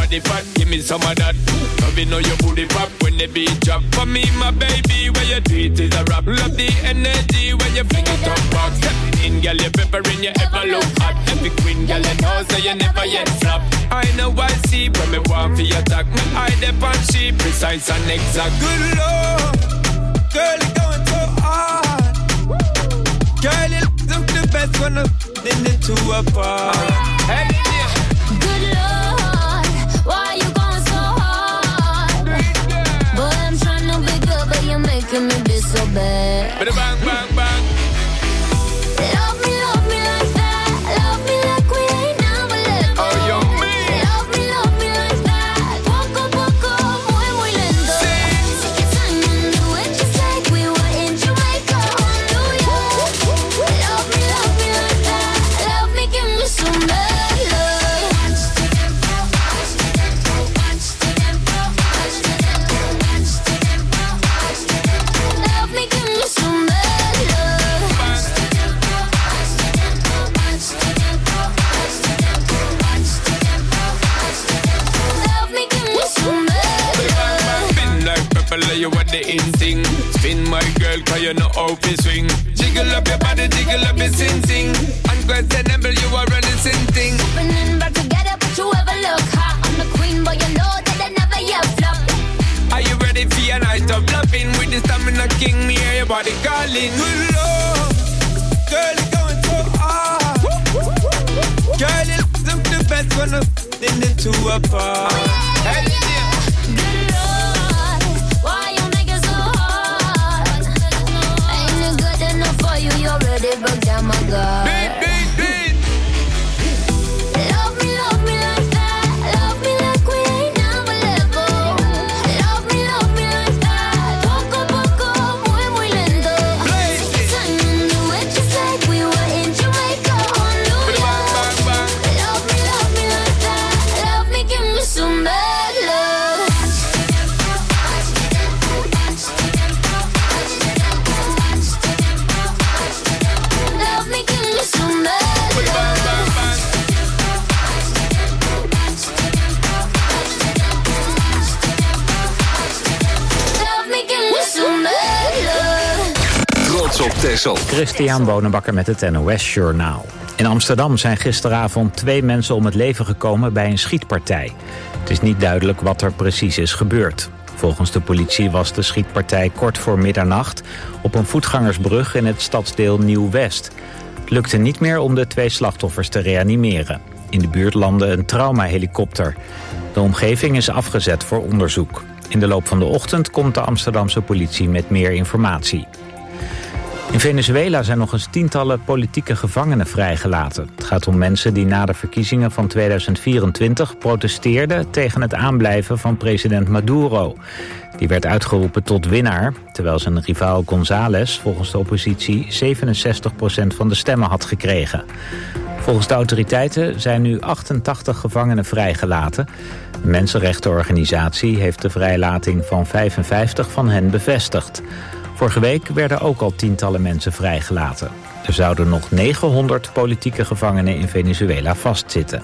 body fat, give me some of that. Love you know your booty pop when the beat drop. For me, my baby, where you do it is a rap. Love the energy when you fling it up back. Stepping in, girl, you peppering, you ever look hot. Every queen, girl, you know, so you never yet flop. I know I see when me want for your attack. Me eye dep on she precise and exact. Good Lord, girl, you going so hard. Girl, you look the best when I'm in the two apart. Hey, yeah. Good Lord, why you going so hard? Boy, I'm trying to be good, but you're making me be so bad. Bang, bang, bang. Love me like that. Love me like we ain't never let go. Oh, you mean? Love me like that. Poco, poco, muy, muy lento. Take your time and do it just like we were in Jamaica or New York. Love me like that. Love me, give me some bad love. Love me, give me some bad love. Love me, give me some bad love. Spin like pepper, you what the instinct. Spin my girl, cause you know how to swing. Jiggle up your body, jiggle up your sing. Unquestionable, you are running sin thing. Opening back together, but you ever look hot. I'm the queen, but you know that I never yet flop. Are you ready for your night of loving? With the stamina king, me hear your body calling. Good Lord, girl, you're going so hard. Girl, you look the best when I'm in the two apart. Hey, yeah. Good Lord, why you make it so hard? Ain't it good enough for you? You already broke down my guard. Beat, beat, beat. Love me like that. Love me like we ain't never let go. Love me like that. Poco, poco, muy, muy lento. Blaze Take your time and do it just like we were in Jamaica or New Bang, York. bang, bang. Love me like that. Love me, give me some bad love. Love me, give me some bad Bang, love. bang, bang. Love me, give me some bad love. Trots op Texel. Christian Bonenbakker met het NOS Journaal. In Amsterdam zijn gisteravond 2 mensen om het leven gekomen bij een schietpartij. Het is niet duidelijk wat er precies is gebeurd. Volgens de politie was de schietpartij kort voor middernacht op een voetgangersbrug in het stadsdeel Nieuw-West. Het lukte niet meer om de 2 slachtoffers te reanimeren. In de buurt landde een traumahelikopter. De omgeving is afgezet voor onderzoek. In de loop van de ochtend komt de Amsterdamse politie met meer informatie. In Venezuela zijn nog eens tientallen politieke gevangenen vrijgelaten. Het gaat om mensen die na de verkiezingen van 2024 protesteerden tegen het aanblijven van president Maduro. Die werd uitgeroepen tot winnaar, terwijl zijn rivaal González volgens de oppositie 67% van de stemmen had gekregen. Volgens de autoriteiten zijn nu 88 gevangenen vrijgelaten. De mensenrechtenorganisatie heeft de vrijlating van 55 van hen bevestigd. Vorige week werden ook al tientallen mensen vrijgelaten. Er zouden nog 900 politieke gevangenen in Venezuela vastzitten.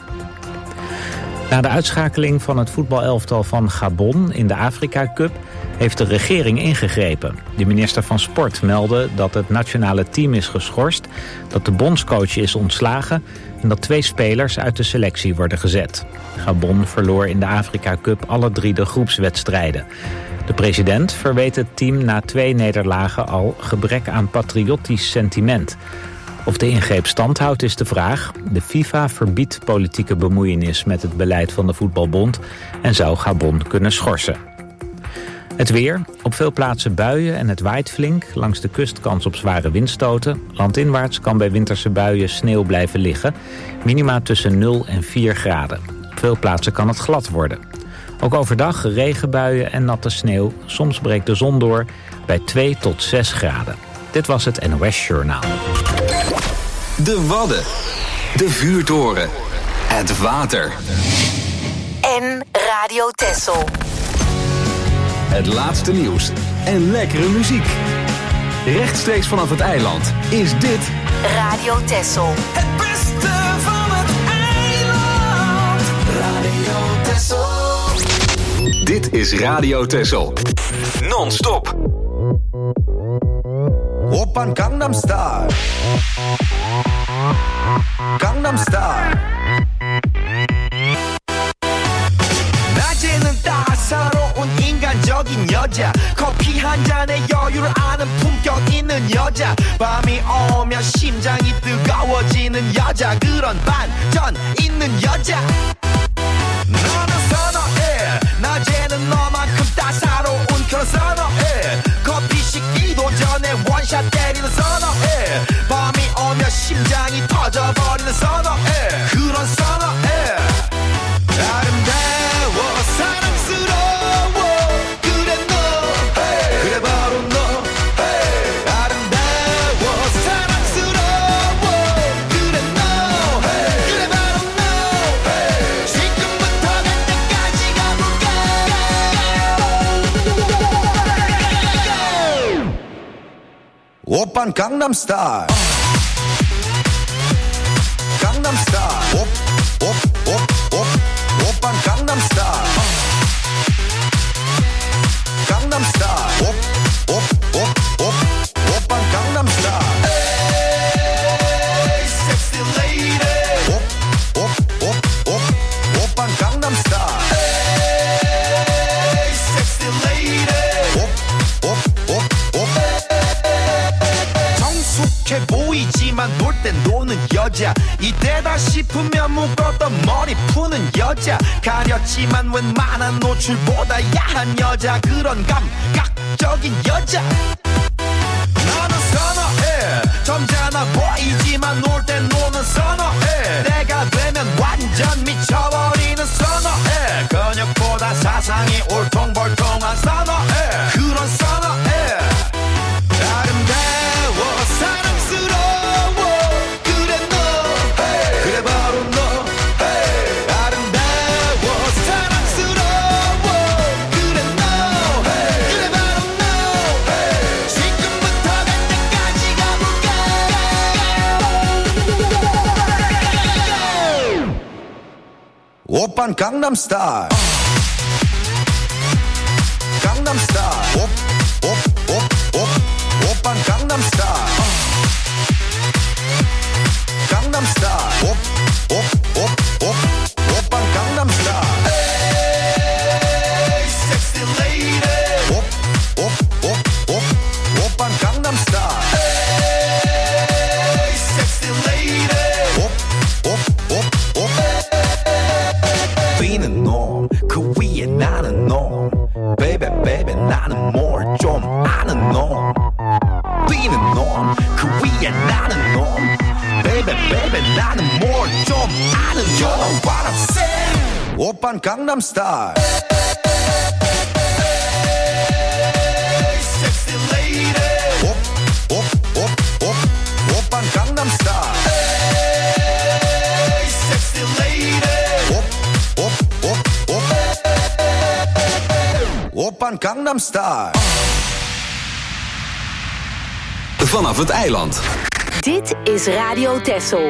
Na de uitschakeling van het voetbalelftal van Gabon in de Afrika Cup heeft de regering ingegrepen. De minister van Sport meldde dat het nationale team is geschorst, dat de bondscoach is ontslagen en dat 2 spelers uit de selectie worden gezet. Gabon verloor in de Afrika Cup alle 3 de groepswedstrijden. De president verweet het team na 2 nederlagen al gebrek aan patriotisch sentiment. Of de ingreep stand houdt is de vraag. De FIFA verbiedt politieke bemoeienis met het beleid van de voetbalbond en zou Gabon kunnen schorsen. Het weer. Op veel plaatsen buien en het waait flink. Langs de kust kans op zware windstoten. Landinwaarts kan bij winterse buien sneeuw blijven liggen. Minima tussen 0 en 4 graden. Op veel plaatsen kan het glad worden. Ook overdag regenbuien en natte sneeuw. Soms breekt de zon door bij 2 tot 6 graden. Dit was het NOS Journaal. De Wadden. De vuurtoren. Het water. En Radio Texel. Het laatste nieuws en lekkere muziek. Rechtstreeks vanaf het eiland is dit Radio Texel. het beste van het eiland. Radio Texel. is Radio Texel. Non-stop. Oppan Gangnam Style. Gangnam Style. 낮에는 따사로운 인간적인 여자, 커피 한 잔에 여유를 아는 품격 있는 여자, 밤이 오면 심장이 뜨거워지는 여자, 그런 반전 있는 여자. 너는 선어해, 낮에는 너만큼 따사로운 그런 선어해, 커피 식기도 전에 원샷 때리는 선어해, 밤이 오면 심장이 터져버리는 선어해, 그런 선어해. 아름다워 사랑스러워 그래 너 hey. 그래 바로 너 hey. 아름다워 사랑스러워 그래 너 hey. 그래 바로 너 hey. 지금부터 갈 때까지 가볼까. 오빤 강남스타일 강남스타일 오빤 강남스타일 강남스타일 오빤 강남스타일 에이 섹시 레이디 오빤 강남스타일 에이 섹시 레이디 정숙해 보이지만 놀 땐 노는 여자, 이때다 싶으면 묶었던 머리 푸는 여자, 가렸지만 웬만한 노출보다 야한 여자, 그런 감각적인 여자. 나는 선어해, 점잖아 보이지만 놀 땐 노는 선어해, 내가 되면 완전 미쳐버리는 선어해, 근육보다 사상이 울퉁불퉁한 선어해, 그런 선어해. 아름다워 사랑스러워 그래 너 hey. 그래 바로 너 hey. 아름다워 사랑스러워 그래 너 hey. 그래 바로 너 hey. 지금부터 갈 때까지 가볼까. 오빤 강남스타일 강남스타일 오빤 강남스타일 강남스타일 오빤 강남스타일 에이 섹시 레이디 오빤 강남스타일 에이 섹시 레이디 뛰는 놈 그 위에 나는 놈 베이베 베이베 나는 뭘 좀 아는 놈 뛰는 놈 그 위에 나는 놈 베이베 베이베 나는 뭘 좀 아는 놈 You know what I'm saying 오빤 강남스타일 섹시 레이디 오빤 강남스타일 섹시 레이디 오빤 강남스타일. Vanaf het eiland. Dit is Radio Texel.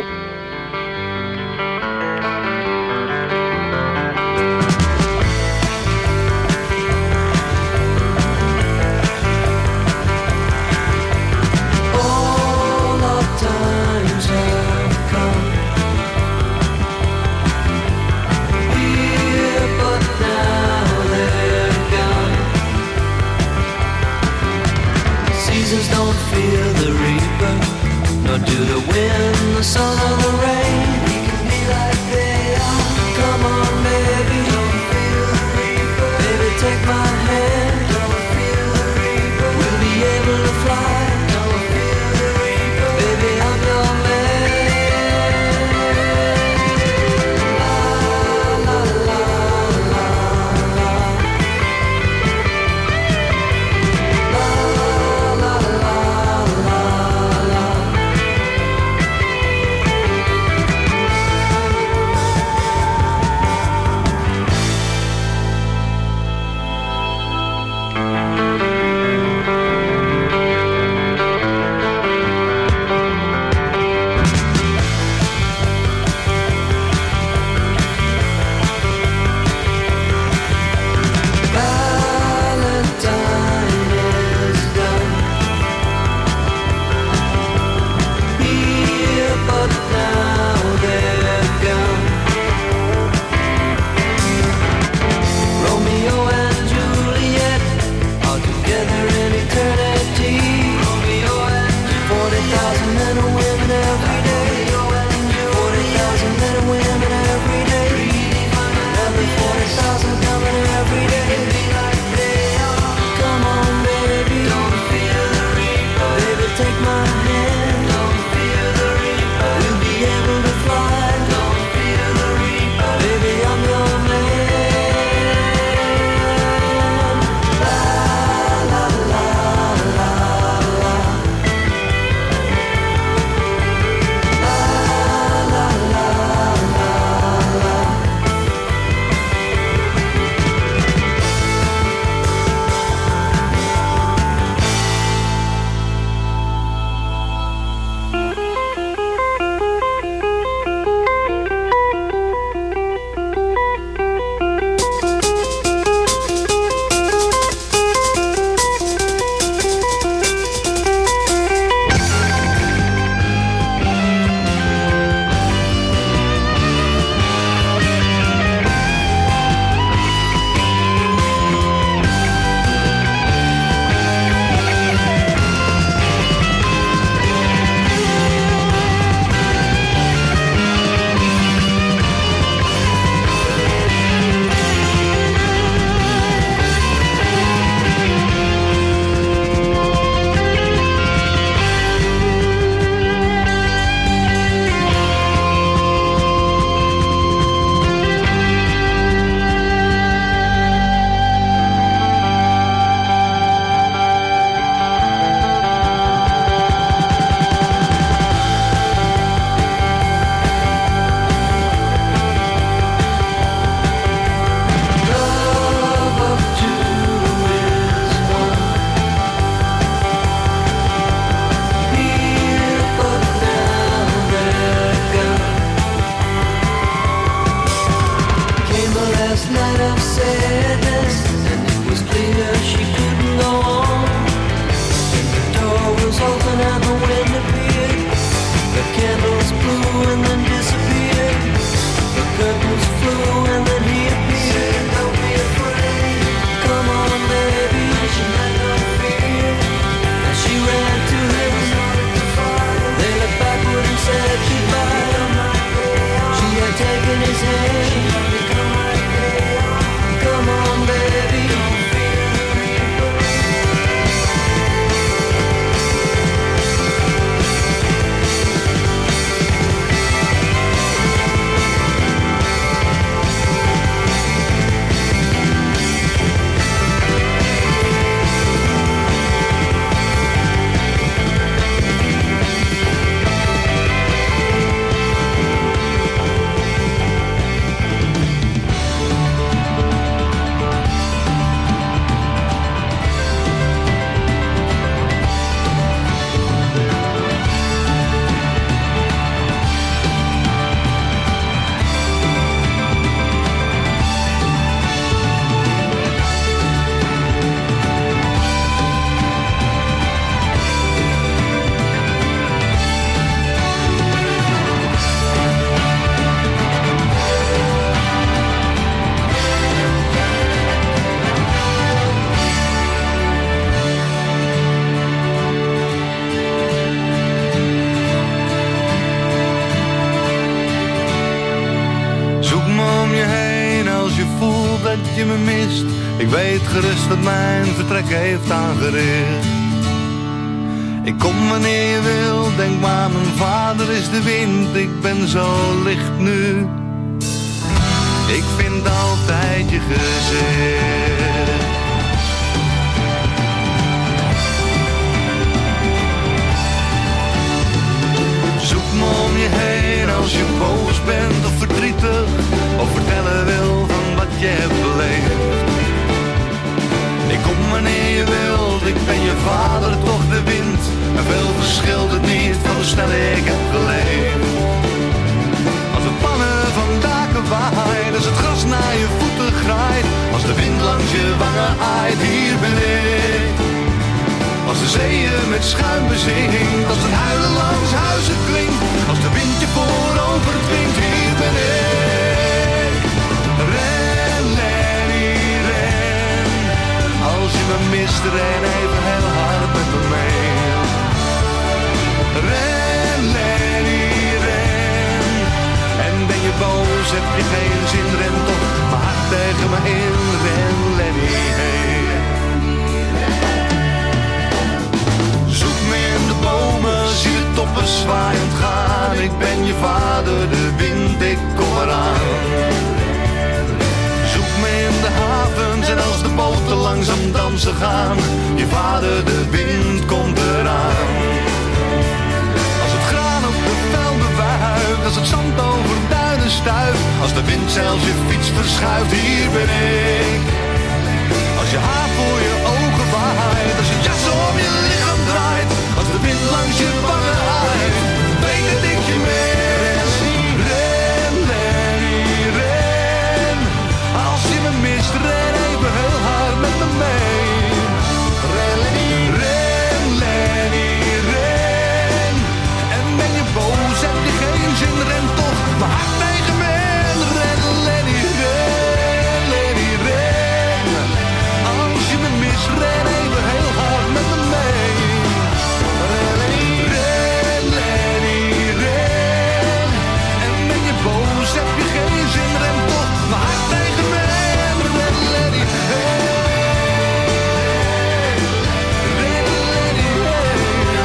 Don't feel the reaper, nor do the wind, the sun, or the sadness, and it was clear she couldn't go on. And the door was open and the wind appeared. The candles blew and then disappeared. The curtains flew and then he appeared. Don't be afraid, come on baby, she had no fear. And she ran to him, they looked backward and said goodbye. She had taken his hand. Come on baby, je me mist. Ik weet gerust dat mijn vertrek heeft aangericht. Ik kom wanneer je wil, denk maar mijn vader is de wind. Ik ben zo licht nu. Ik vind altijd je gezicht. Zoek me om je heen als je boos bent of verdrietig, of vertellen wil van wat je hebt beleefd. Ik kom wanneer je wilt, ik ben je vader, toch de wind. En veel verschilt het niet van hoe snel ik heb geleefd. Als de pannen van daken waaien, als het gras naar je voeten graait, als de wind langs je wangen aait, hier ben ik. Als de zeeën met schuim bezingt, als het huilen langs huizen klinkt, als de wind je voorover dwingt, hier ben ik. Ren, Lenny, ren. Als je me mist, ren even heel hard met me mee. Ren, Lenny, ren. En ben je boos, heb je geen zin, ren toch maar hard tegen me in. Ren, Lenny, hey. Zie de toppen zwaaiend gaan. Ik ben je vader, de wind, ik kom eraan. Zoek me in de havens en als de boten langzaam dansen gaan. Je vader, de wind, komt eraan. Als het graan op de velden wuift, als het zand over duinen stuift, als de wind zelfs je fiets verschuift, hier ben ik. Als je haar voor je ogen waait, als je jas om je lichaam draait, als de wind langs je wangen aait, weet dat ik je mis. Ren, Lenny, ren. Als je me mist, ren even heel hard met me mee. Ren, Lenny, ren, Lenny, ren. En ben je boos, heb je geen zin, ren toch maar hard tegen me. Ren, Lenny, ren, Lenny, ren. Als je me mist, ren even heel hard met me mee. Heb je geen zin, ren toch maar hard tegen me. Ren, Lenny, hey. Ren, Lenny, hey.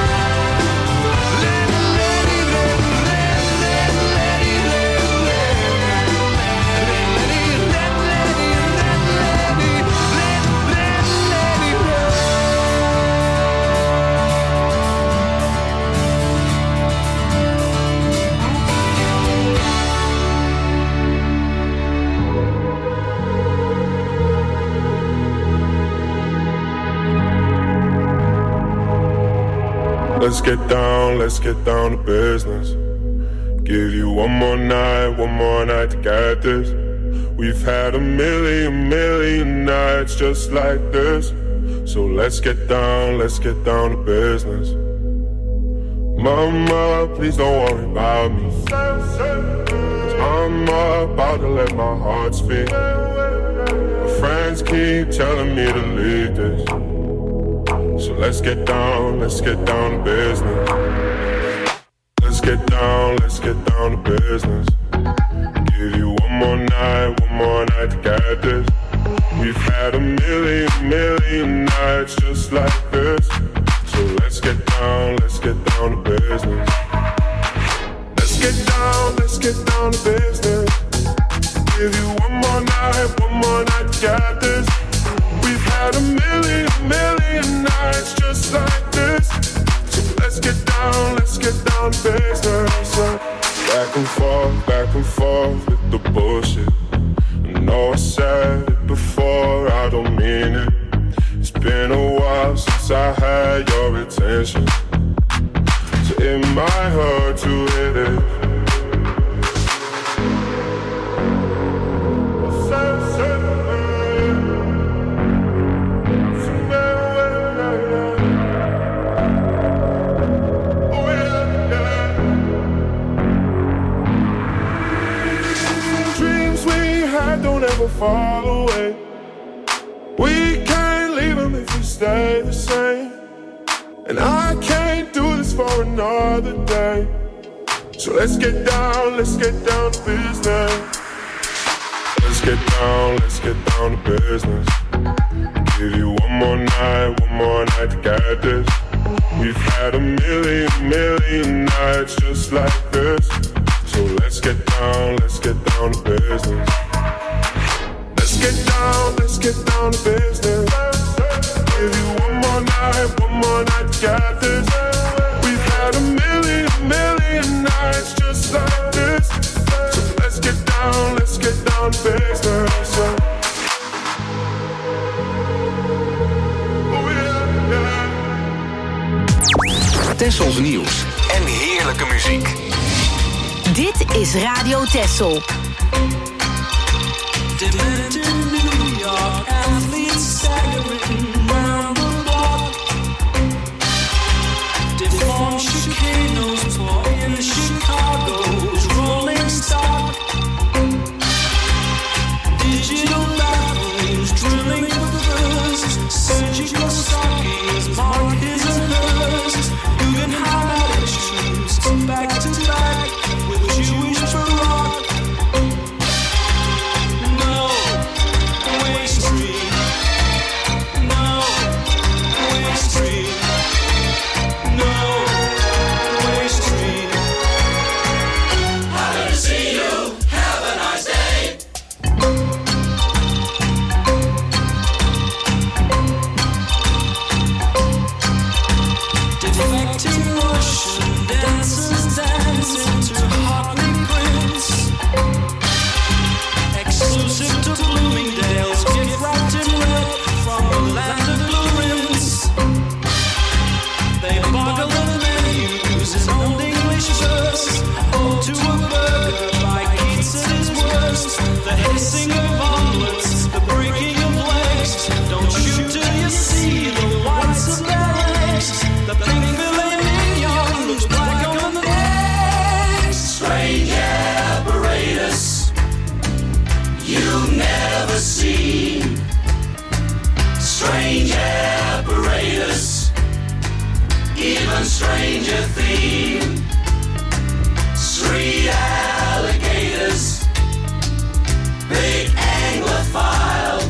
Ren, Lenny, ren, ren, ren, Lenny, ren, ren. Ren, Lenny, ren, Lenny, ren, Lenny, ren, ren, Lenny, Let's get down to business. Give you one more night to get this. We've had a million nights just like this. So let's get down to business. Mama, please don't worry about me. I'm about to let my heart speak. My friends keep telling me to leave this. So let's get down to business. Let's get down to business. Give you one more night to get this. We've had a million nights just like this. So let's get down to business. Let's get down to business. Give you one more night to get this. We've had a million nights just like this. So let's get down to business. Back and forth with the bullshit. I know I said it before, I don't mean it. It's been a while since I had your attention, so it might hurt to hit it. Don't ever fall away. We can't leave them if we stay the same. And I can't do this for another day. So let's get down to business. Let's get down to business. Give you one more night to get this. We've had a million nights just like this. So let's get down to business. Let's get down to business. Give you one more night to get this. We've had a million nights just like this. So let's get down to business. Oh yeah. Tessels nieuws en heerlijke muziek. Dit is Radio Tessel. Demented New York athletes staggering round the block. Deformed chicanos pour in Chicago's rolling stock. Digital bathrooms drilling rivers. Surgical stockings mark his and hers. Guggenheim attitudes back to back with Jewish rock. Strange apparatus, even stranger theme. Street alligators, big anglophile,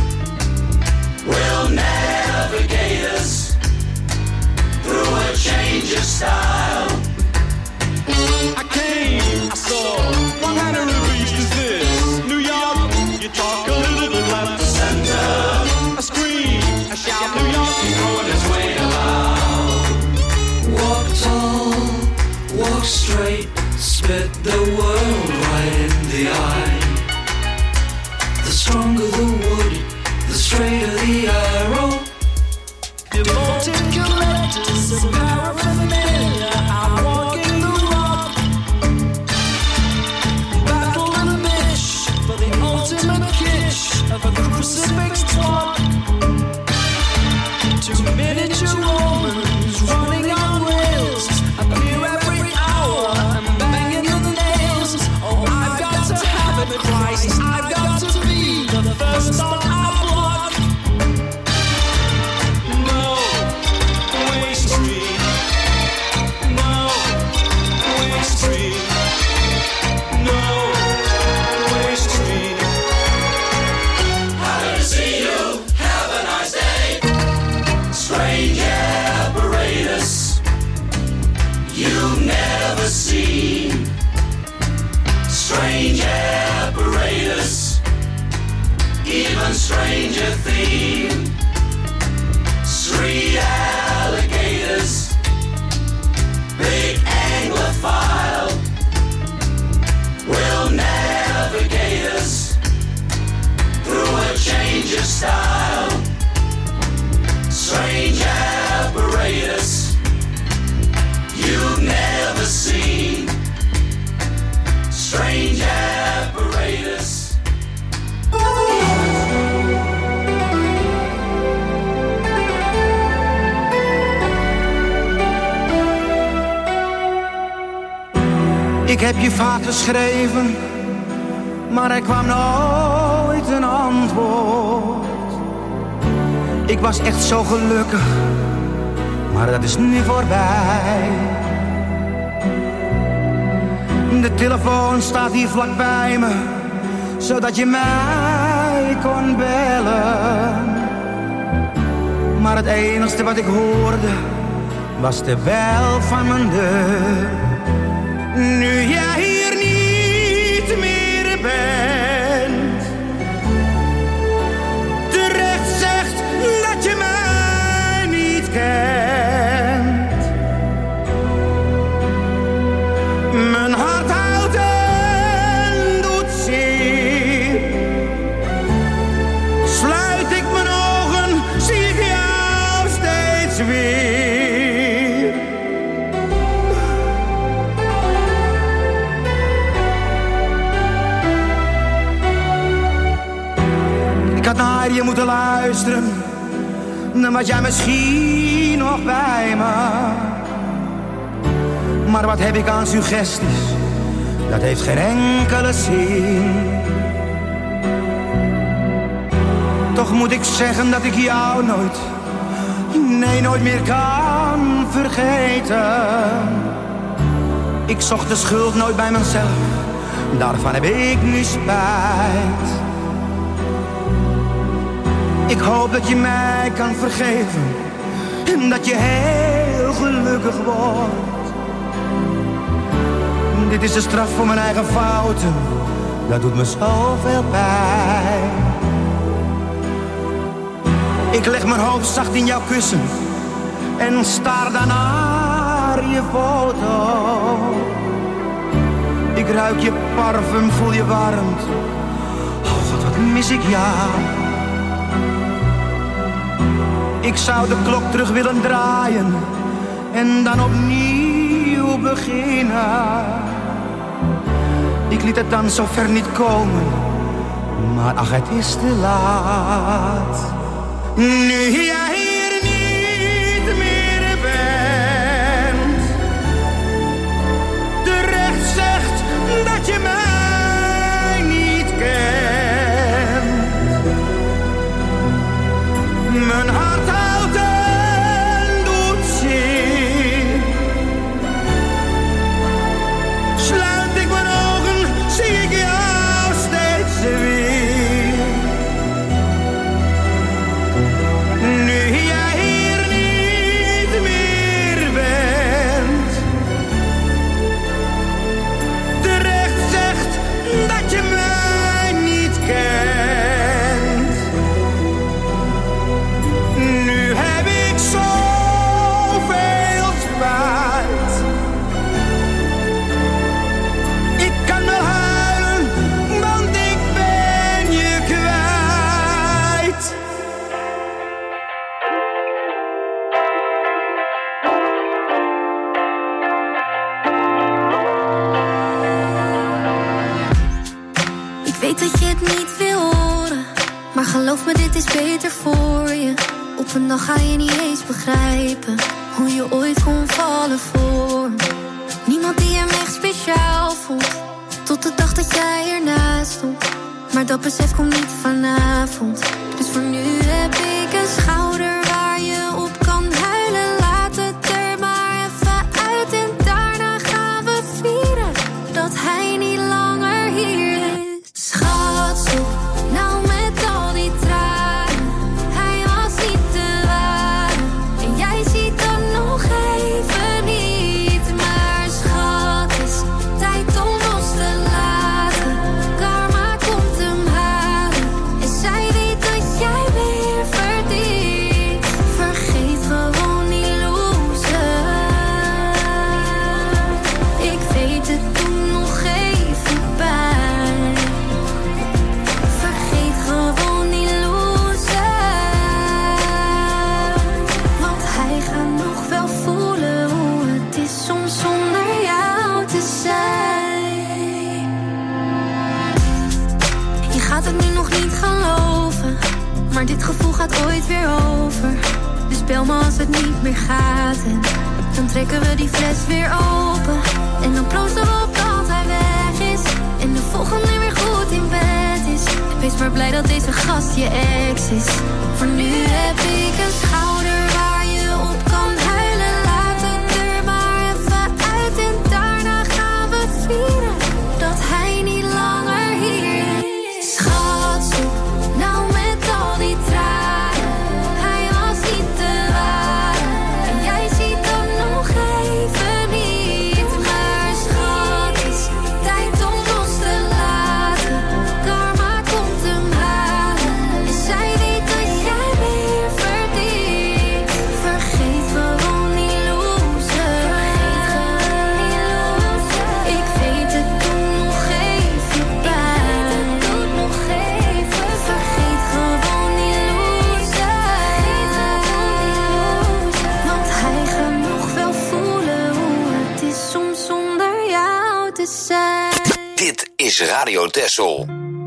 will navigate us through a change of style. I came, I saw, what kind of release is this? New York, you talk a little left center. I scream, I shout, New York, he's going his way about. Walk tall, specific squad. 2 miniature Romans running on rails appear every hour and banging the nails. Oh, I've got to have it, Christ. I've got to be the first on our block. No way street. No way street. No way street. Happy to see you. Have a nice day. Strange apparatus you've never seen. Strange apparatus, even stranger theme. 3 alligators, big anglophile, will navigate us through a change of style. Strange apparatus you've never seen. Strange apparatus. Ik heb je vaak geschreven, maar er kwam nooit een antwoord. Ik was echt zo gelukkig, maar dat is nu voorbij. De telefoon staat hier vlak bij me, zodat je mij kon bellen. Maar het enigste wat ik hoorde, was de bel van mijn deur. Nu jij hier niet meer bent, terecht zegt dat je mij niet kent. Mijn hart houdt en doet zeer. Sluit ik mijn ogen, zie ik jou steeds weer. Ik had naar je moeten luisteren, dan was jij misschien nog bij me. Maar wat heb ik aan suggesties, dat heeft geen enkele zin. Toch moet ik zeggen dat ik jou nooit, nee nooit meer kan vergeten. Ik zocht de schuld nooit bij mezelf, daarvan heb ik nu spijt. Ik hoop dat je mij kan vergeven en dat je heel gelukkig wordt. Dit is de straf voor mijn eigen fouten, dat doet me zoveel pijn. Ik leg mijn hoofd zacht in jouw kussen en staar naar je foto. Ik ruik je parfum, voel je warmte. Oh God, wat mis ik jou. Ik zou de klok terug willen draaien en dan opnieuw beginnen. Ik liet het dan zo ver niet komen, maar ach, het is te laat. Nu jij hier niet meer bent, terecht zegt dat je mij niet kent. Mijn hart houdt en doet zeer. Sluit ik mijn ogen, zie ik jou steeds weer. Nu dit is beter voor je. Op een dag ga je niet eens begrijpen hoe je ooit kon vallen voor me. Niemand die hem echt speciaal vond, tot de dag dat jij ernaast stond. Maar dat besef komt niet vanavond. Dus voor nu heb ik een schouder waar je op kan huilen. Laat het er maar even uit en daarna gaan we vieren dat hij niet langer hier is. Schat, stop nou met al die tranen. Hij was niet te waren en jij ziet dan nog even niet. Maar schat, is tijd om los te laten. Karma komt hem halen en zij weet dat jij weer verdient. Vergeet gewoon die loser. Ik weet het, doe nog even pijn. Vergeet gewoon die loser. Want hij gaat nog wel voelen hoe het is soms zonder jou te zijn. Je gaat het nu nog niet geloven, maar dit gevoel gaat ooit weer over. Dus bel me als het niet meer gaat en dan trekken we die fles weer open. En dan proosten we op dat hij weg is en de volgende weer goed in bed is. Wees maar blij dat deze gast je ex is. Voor nu heb ik een schouder waar je op kan huilen. Laat het er maar even uit en daarna gaan we vieren dat hij niet langer hier is. Schat, stop nou met al die tranen. Hij was niet te waren en jij ziet dan nog even niet. Maar schat, is tijd om los te laten. Karma komt hem halen en zij weet dat jij weer verdient. Vergeet gewoon die loser. Ik weet het, doe nog even pijn. Vergeet gewoon die loser. Want hij gaat nog wel voelen hoe het is soms zonder jou te zijn. Dit is Radio Texel.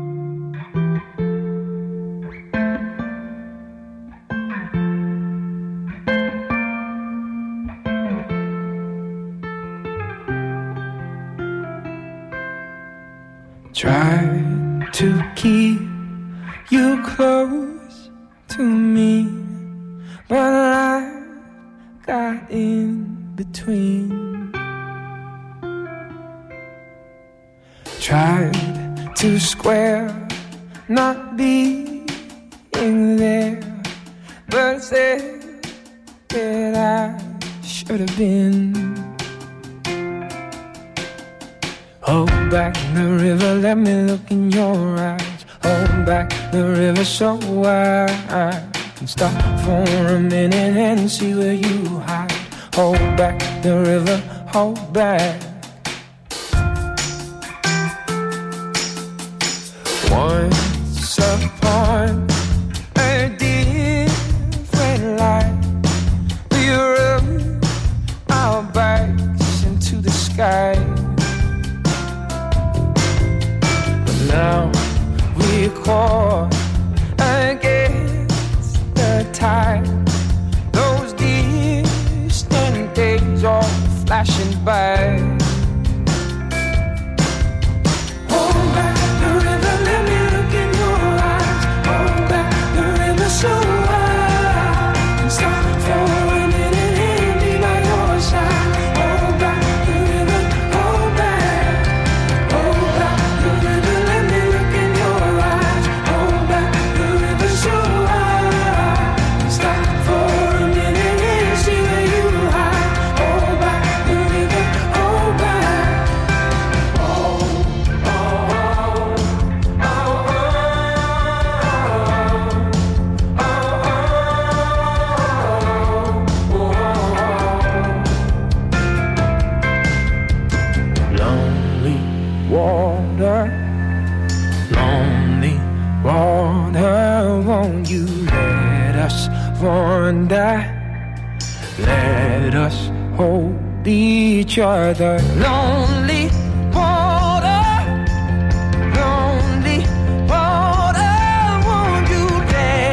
Try to keep you close to me, but I got in between. Tried to square not being there, but said that I should have been. Hold back the river, let me look in your eyes. Hold back the river so I can stop for a minute and see where you hide. Hold back the river, hold back. Once upon a different life, we rode our bikes into the sky. Now we're caught against the tide. Those distant days are flashing by. Hold back the river, let me look in your eyes. Hold back the river so I can stop for a minute and be by your side. Hold back the river, hold back. Hold back the river, let me look in your eyes. Hold back the river so I can stop for a minute and see where you hide. Hold back the river, hold back. Lonely water, won't you let us wander? Let us hold each other. Lonely water, won't you let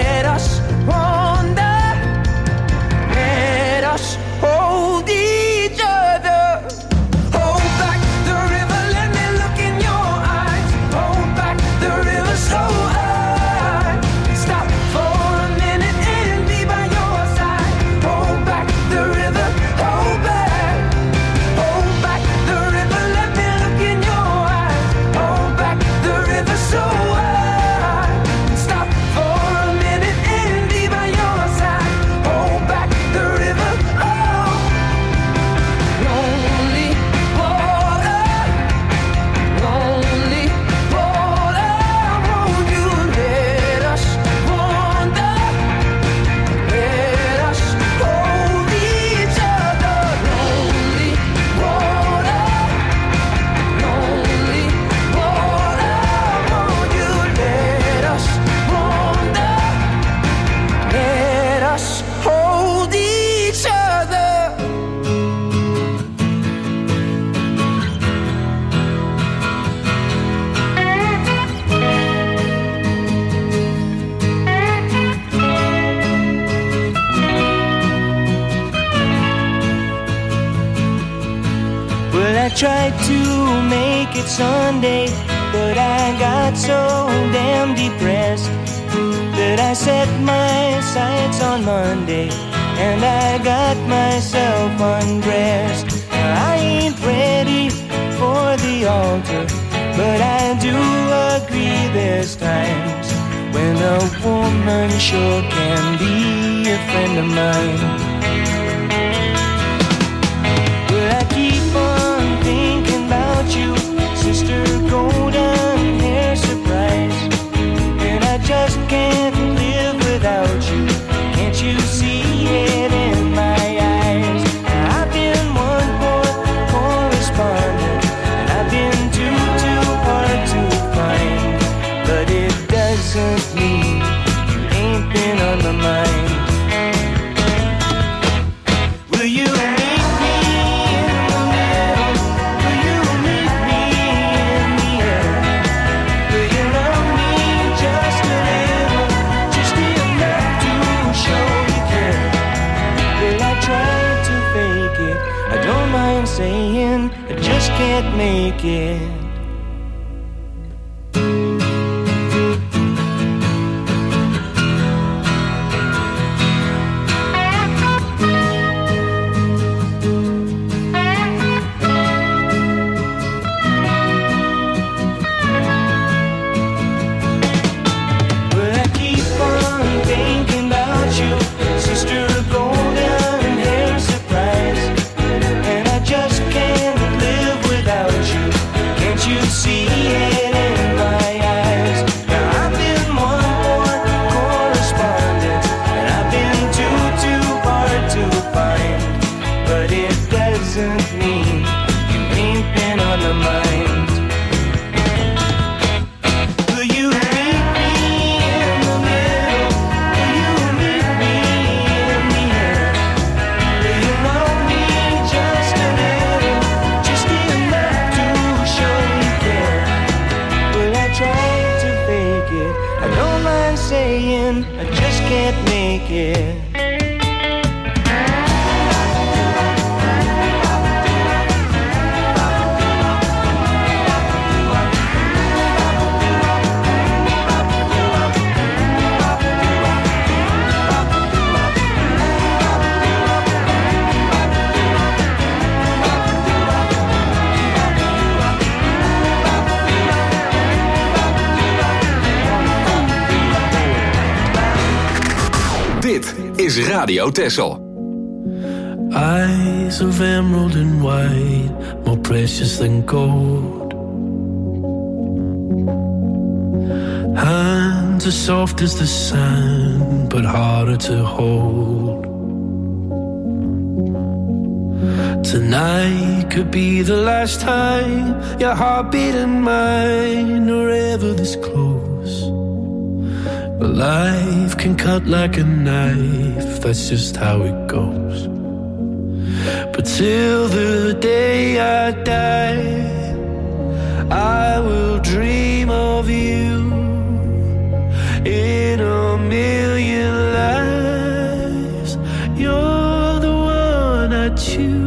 tried to make it Sunday, but I got so damn depressed that I set my sights on Monday, and I got myself undressed. I ain't ready for the altar, but I do agree there's times when a woman sure can be a friend of mine. But I keep on thinking about you, Sister Golden Hair Surprise, and I just can't live without you. Can't you see it in my eyes? I've been one poor correspondent, and I've been too hard to find, but it doesn't mean you ain't been on my mind. Will you meet me in the middle? Will you meet me in the air? Will you love me just a little, just enough to show you care? Will I try to fake it? I don't mind saying I just can't make it. Is Radio Texel. Eyes of emerald and white, more precious than gold. Hands as soft as the sand, but harder to hold. Tonight could be the last time your heartbeat and mine are ever this close. But life can cut like a knife, that's just how it goes. But till the day I die, I will dream of you in a million lives. You're the one I choose.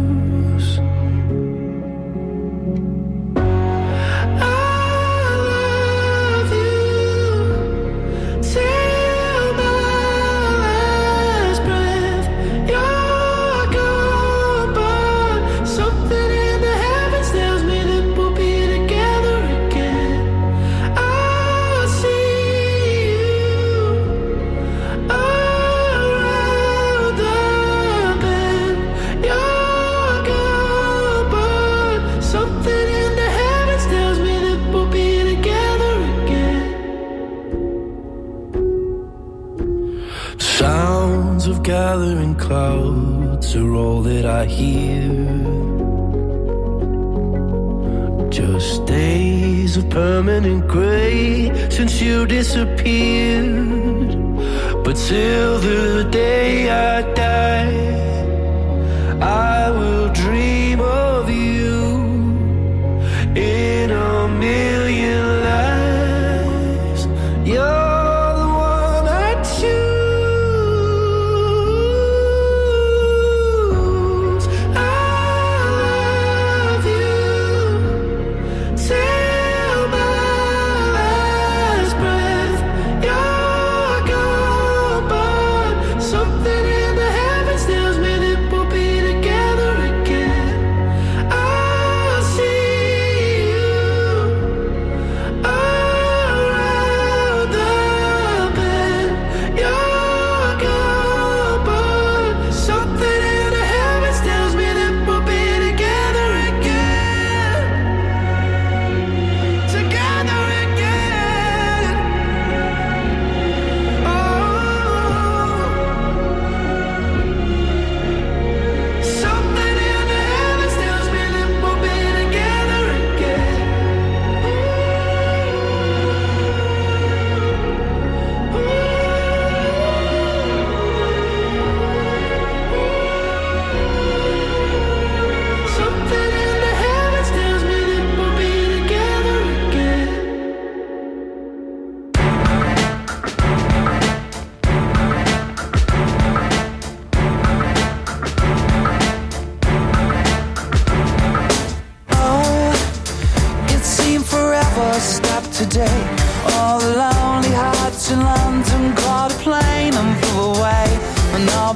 Gathering clouds are all that I hear. Just days of permanent grey since you disappeared. But till the day I die, I will dream of you in a million lives. You're the one I choose. I love you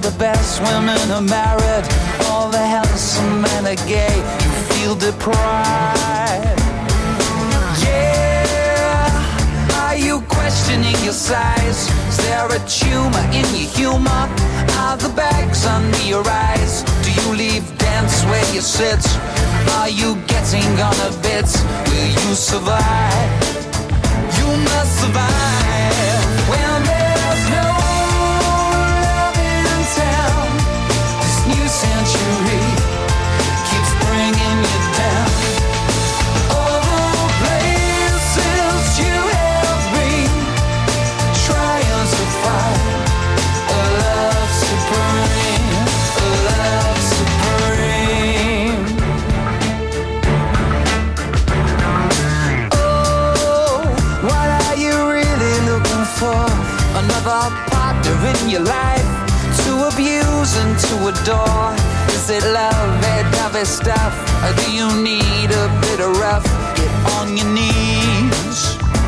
the best women are married, all the handsome men are gay. You feel deprived. Yeah, are you questioning your size? Is there a tumor in your humor? Are the bags under your eyes? Do you leave dance where you sit? Are you getting on a bit? Will you survive? You must survive when there's no love in town. This new century keeps bringing you down. All the places you have been, trying to find a love supreme, a love supreme. Oh, what are you really looking for? Another partner in your life to abuse and to adore? Is it love, that dovey stuff? Or do you need a bit of rough? Get on your knees.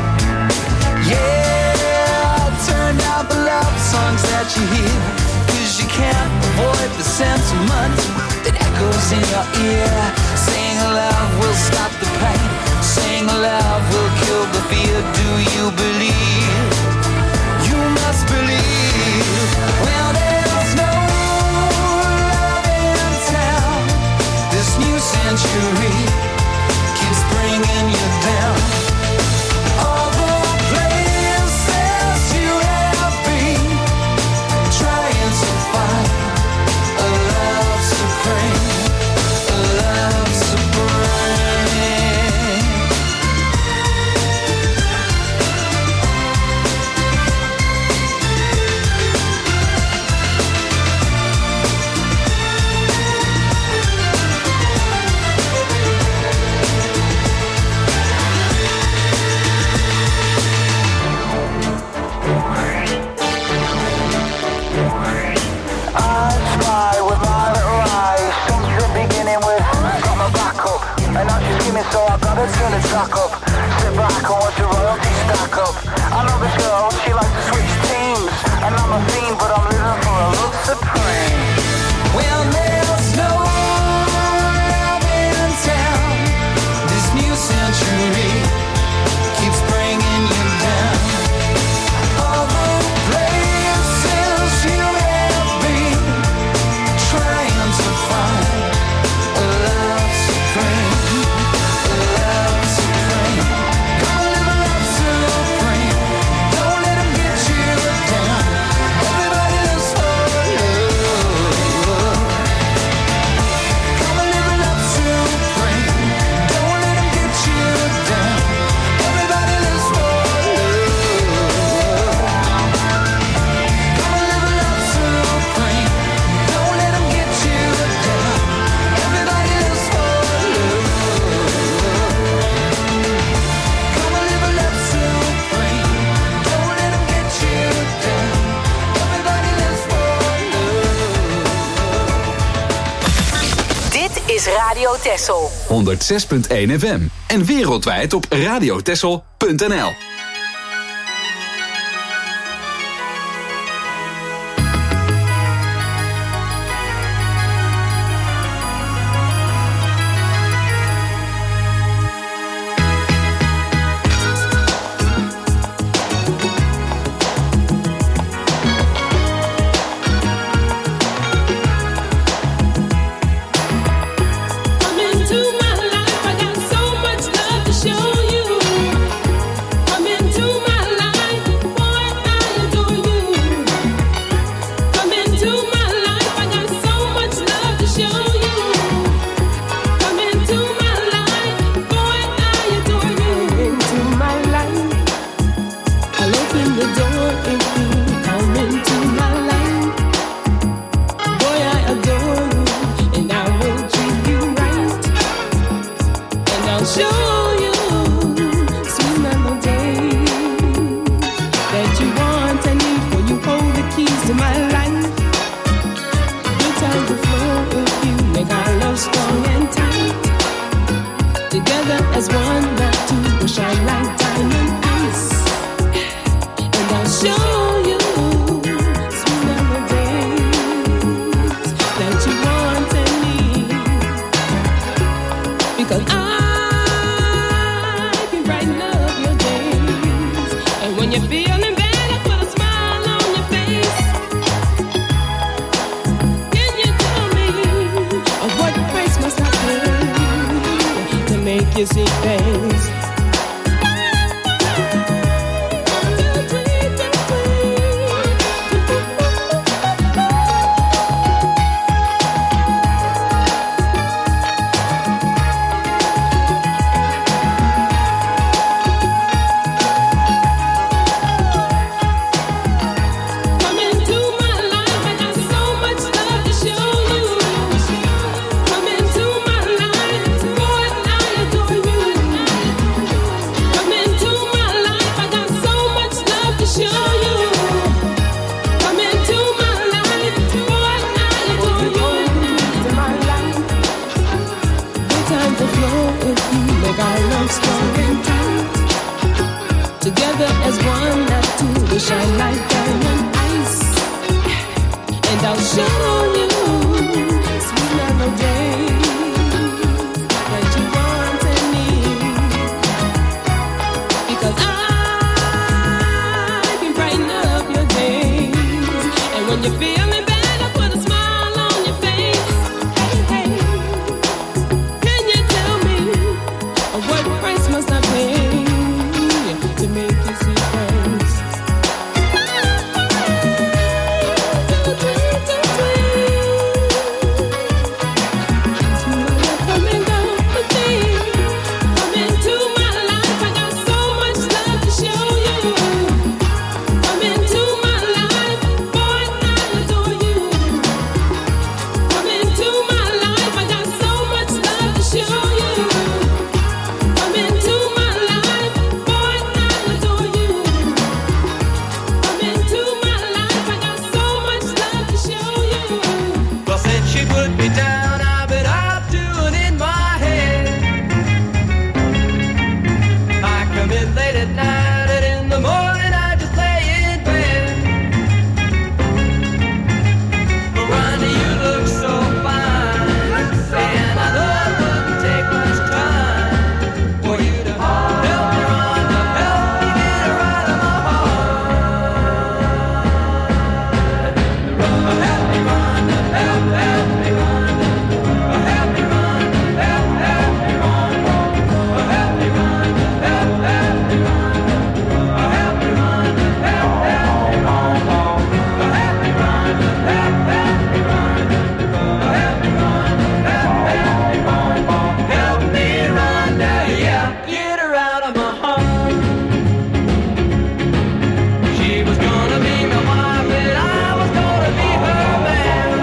Yeah, turn down the love songs that you hear, 'cause you can't avoid the sentiment that echoes in your ear. Saying love will stop the pain, saying love will kill the fear. Do you believe? You must believe. Well, there's no love in town. This new century keeps bringing you down. All the places you have been, trying to find a love supreme, a love supreme. I spy with my little eyes since the beginning with got my back up, and I'm just screaming, so I gotta turn the track up. Sit back and watch the royalty stack up. I know this girl, she likes to switch teams, and I'm a fiend, but I'm living for a love supreme. Well, there's no love in town. This new century keeps bringing you down. All the places you have been, trying to find a love supreme, a love supreme. Come live a love supreme. Don't let them get you down. Everybody lives for love. Come live a love supreme. Don't let them get you down. Everybody lives for love. Come live a love supreme. Don't let them get you down. Everybody lives for love. Come live a love supreme. Don't let them get you down. Everybody lives for love. Dit is Radio Texel. 106.1 FM. En wereldwijd op radiotexel.nl. Come into my life, I got so much love to show you. Come you see things. Together as one, not two, we shine like diamond ice. And I'll show you sweet melodies that you want and need. Because I can brighten up your days. And when you're feeling bad, I put a smile on your face. Hey, hey, can you tell me what price must I pay to make you see things? Come and go with me. Come into my life. I got so much love to show you. Come into my life, boy, I adore you. Come into my life. I got so much love to show you. Come into my life, boy, I adore you. Come into my life. I got so much love to show you. Well, since she put me down, I've been up doing in my head. I come in late at night, and in the morning I just lay in bed. Miranda, you look so fine, and I know it wouldn't take much time for you to help me, Rhonda, help me get her out of my heart. Help me, Rhonda, help me, Rhonda. Help me, Rhonda, help me, Rhonda. Help me, Rhonda, help me, Rhonda. Help me, Rhonda, help me, Rhonda. Help me, Rhonda, help me, Rhonda. Help me, Rhonda, help me, Rhonda. Help me, Rhonda, yeah, get her out of my heart. She was gonna be my wife, and I was gonna be her man.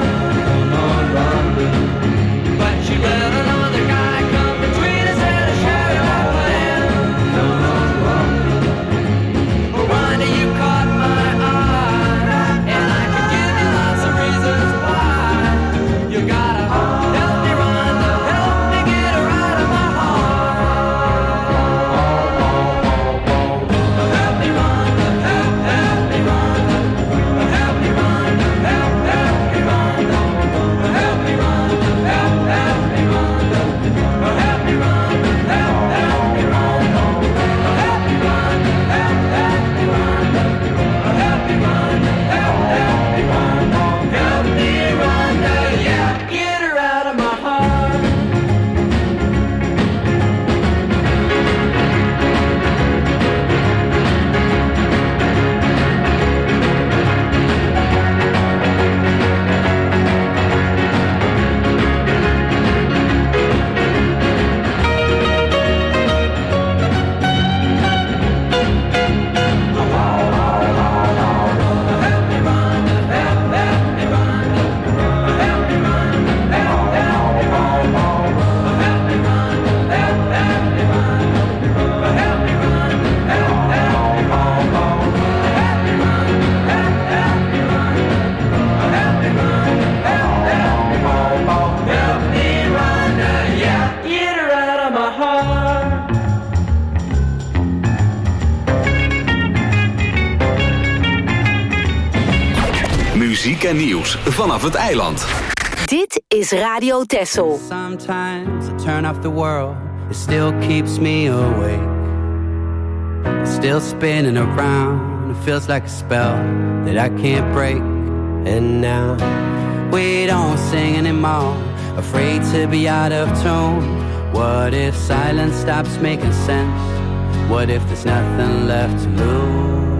But she let another guy come between us and a shadow plan. Rhonda, you caught my eye, and I can give you lots of reasons why. You gotta help me, Rhonda, help me get her out of my heart. Help me, Rhonda, help me, Rhonda. Help me, Rhonda, help me, Rhonda. Help me, Rhonda, help me, Rhonda. Help me, Rhonda, help me, Rhonda. Help me, Rhonda, help me, Rhonda. Help me, Rhonda, help me, Rhonda. Help me, Rhonda, yeah, get her out of my heart. Help me, Rhonda, yeah, get her out of my heart. Muziek en nieuws vanaf het eiland. Dit is Radio Texel. Sometimes I turn off the world, it still keeps me awake. It's still spinning around, it feels like a spell that I can't break. And now we don't sing anymore, afraid to be out of tune. What if silence stops making sense? What if there's nothing left to lose?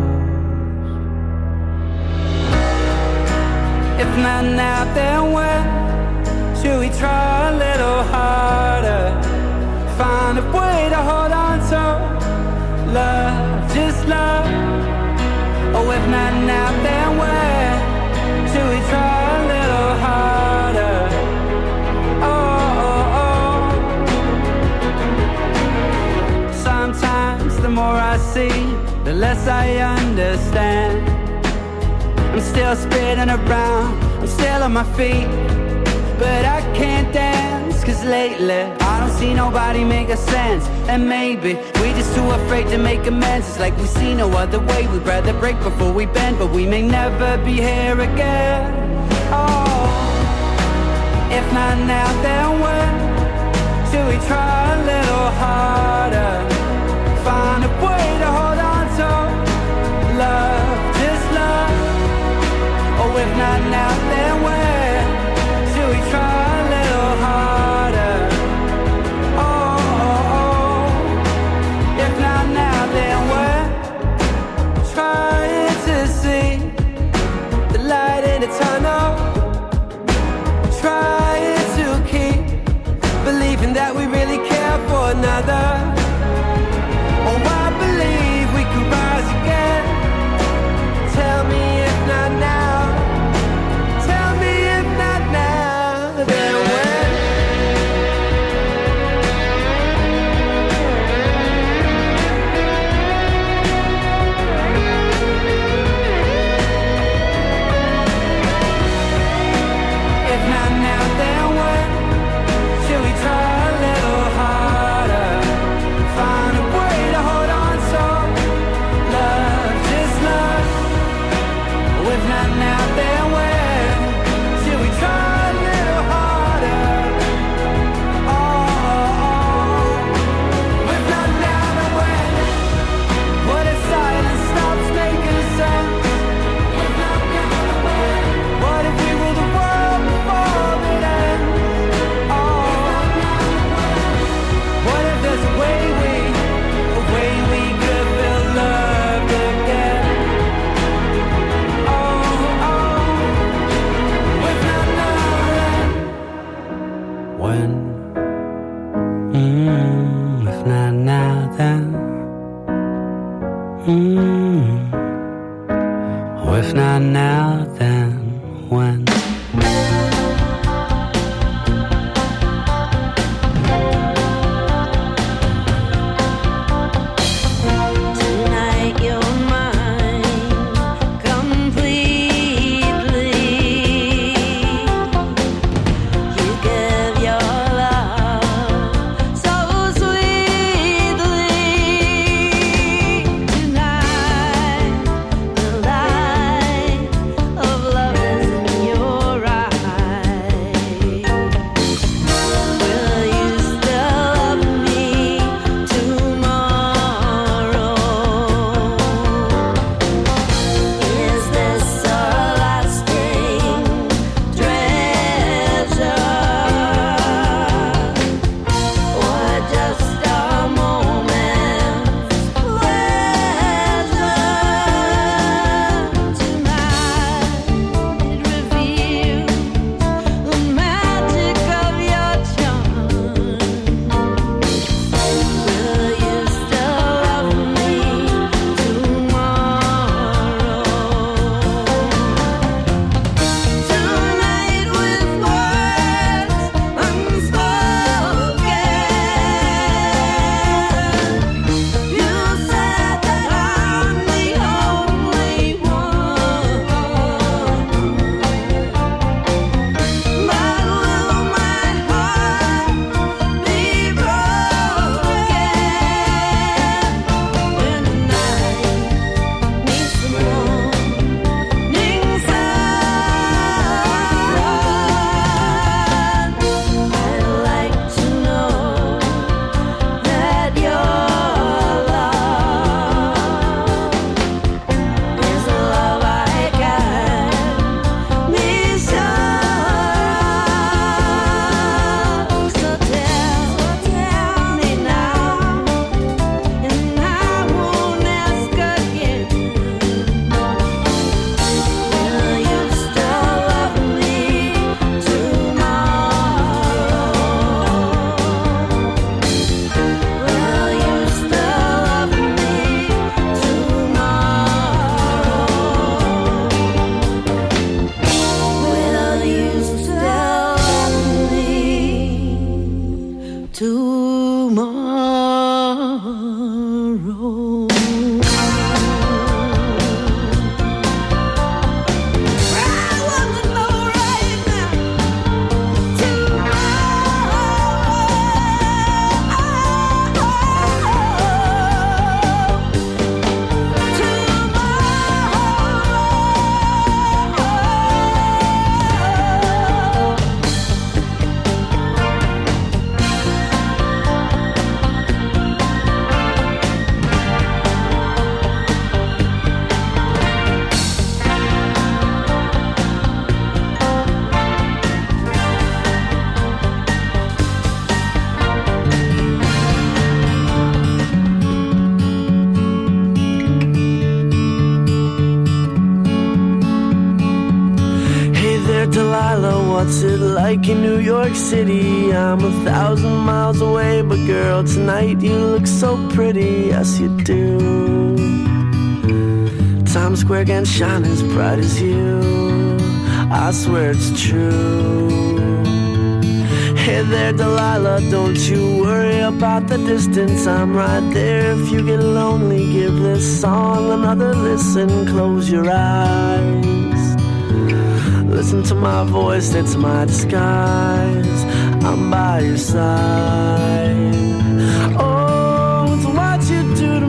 If not now, then when? Should we try a little harder? Find a way to hold on to love, just love. Oh, if not now, then when? Should we try a little harder? Oh, oh, oh. Sometimes the more I see, the less I understand. I'm still spinning around, I'm still on my feet, but I can't dance, cause lately I don't see nobody make a sense. And maybe we just too afraid to make amends. It's like we see no other way, we'd rather break before we bend, but we may never be here again. Oh, if not now, then when? Should we try a little harder? Find a way to hold on to love, just love. Oh, if not now, then when? Should we try a little harder? Oh, oh, oh. If not now, then when? Trying to see the light in the tunnel. Trying to keep believing that we really care for another. Oh, I believe we can rise again. Tell me if not now. Tell Delilah, what's it like in New York City? I'm 1,000 miles away, but girl, tonight you look so pretty, yes you do. Times Square can't shine as bright as you, I swear it's true. Hey there, Delilah, don't you worry about the distance. I'm right there if you get lonely. Give this song another listen. Close your eyes. Listen to my voice, it's my disguise. I'm by your side. Oh, it's what you do to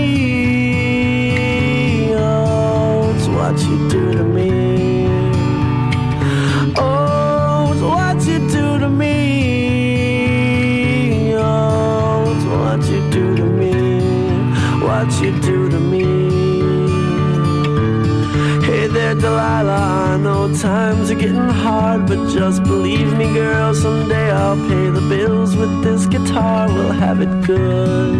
me. Oh, it's what you do to me. Oh, it's what you do to me. What you do to me, what you do to me. Hey there, Delilah, I know times are getting hard, but just believe me, girl, someday I'll pay the bills with this guitar. We'll have it good.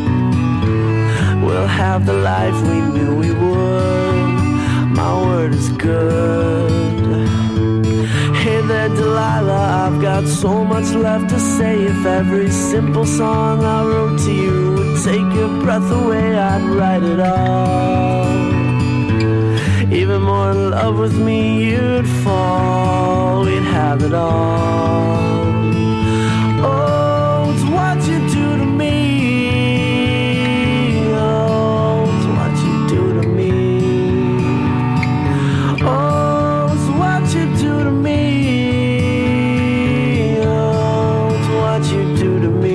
We'll have the life we knew we would. My word is good. Hey there, Delilah, I've got so much left to say. If every simple song I wrote to you would take your breath away, I'd write it all. Even more in love with me, you'd fall. We'd have it all. Oh, it's what you do to me. Oh, it's what you do to me. Oh, it's what you do to me. You do to me.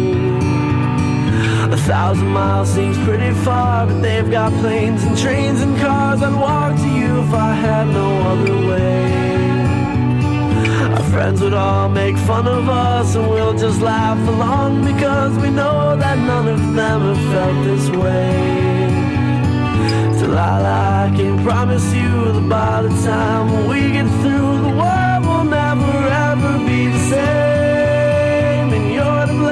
1,000 miles seems pretty far, but they've got planes and trains and cars. I'd walk to you if I had no other way. Our friends would all make fun of us, and we'll just laugh along because we know that none of them have felt this way. Delilah, I can promise you that by the time we get through, the world will never ever be the same. You're to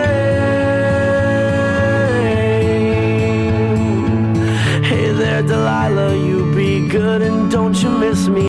blame. Hey there, Delilah, you be good and don't you miss me.